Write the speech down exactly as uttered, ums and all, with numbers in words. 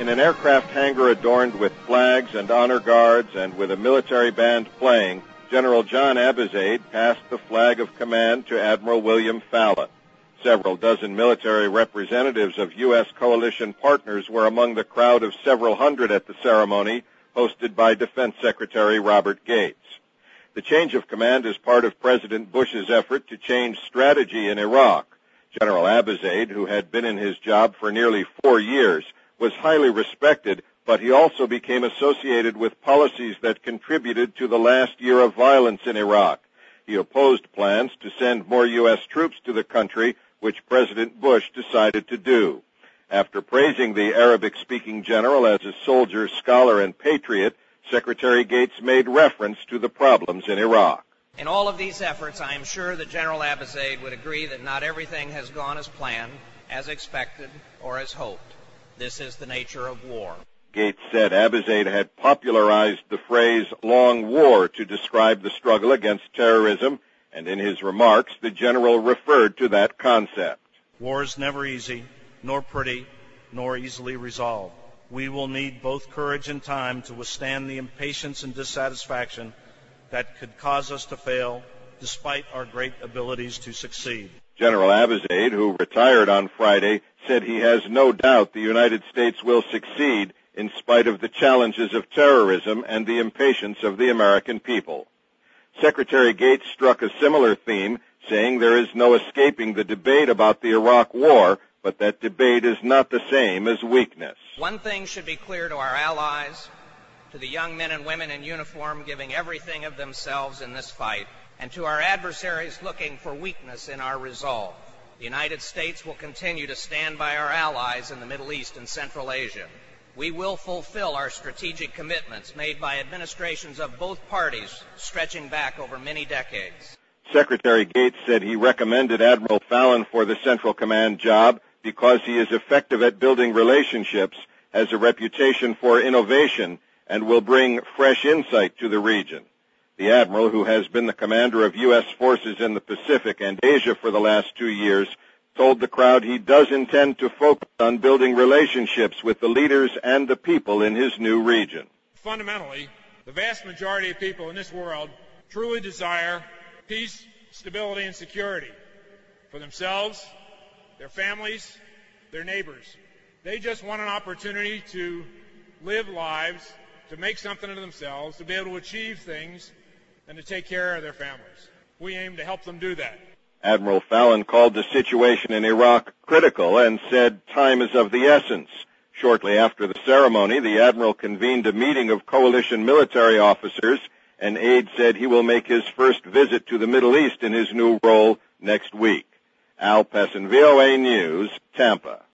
In an aircraft hangar adorned with flags and honor guards and with a military band playing, General John Abizaid passed the flag of command to Admiral William Fallon. Several dozen military representatives of U S coalition partners were among the crowd of several hundred at the ceremony, hosted by Defense Secretary Robert Gates. The change of command is part of President Bush's effort to change strategy in Iraq. General Abizaid, who had been in his job for nearly four years, was highly respected, but he also became associated with policies that contributed to the last year of violence in Iraq. He opposed plans to send more U S troops to the country, which President Bush decided to do. After praising the Arabic-speaking general as a soldier, scholar, and patriot, Secretary Gates made reference to the problems in Iraq. In all of these efforts, I am sure that General Abizaid would agree that not everything has gone as planned, as expected, or as hoped. This is the nature of war. Gates said Abizaid had popularized the phrase long war to describe the struggle against terrorism, and in his remarks, the general referred to that concept. War is never easy, nor pretty, nor easily resolved. We will need both courage and time to withstand the impatience and dissatisfaction that could cause us to fail, despite our great abilities to succeed. General Abizaid, who retired on Friday, said he has no doubt the United States will succeed in spite of the challenges of terrorism and the impatience of the American people. Secretary Gates struck a similar theme, saying there is no escaping the debate about the Iraq War, but that debate is not the same as weakness. One thing should be clear to our allies, to the young men and women in uniform giving everything of themselves in this fight, and to our adversaries looking for weakness in our resolve. The United States will continue to stand by our allies in the Middle East and Central Asia. We will fulfill our strategic commitments made by administrations of both parties stretching back over many decades. Secretary Gates said he recommended Admiral Fallon for the Central Command job because he is effective at building relationships, has a reputation for innovation, and will bring fresh insight to the region. The Admiral, who has been the commander of U S forces in the Pacific and Asia for the last two years, told the crowd he does intend to focus on building relationships with the leaders and the people in his new region. Fundamentally, the vast majority of people in this world truly desire peace, stability, and security for themselves, their families, their neighbors. They just want an opportunity to live lives, to make something of themselves, to be able to achieve things, and to take care of their families. We aim to help them do that. Admiral Fallon called the situation in Iraq critical and said time is of the essence. Shortly after the ceremony, the Admiral convened a meeting of coalition military officers, and aide said he will make his first visit to the Middle East in his new role next week. Al Pessin, V O A News, Tampa.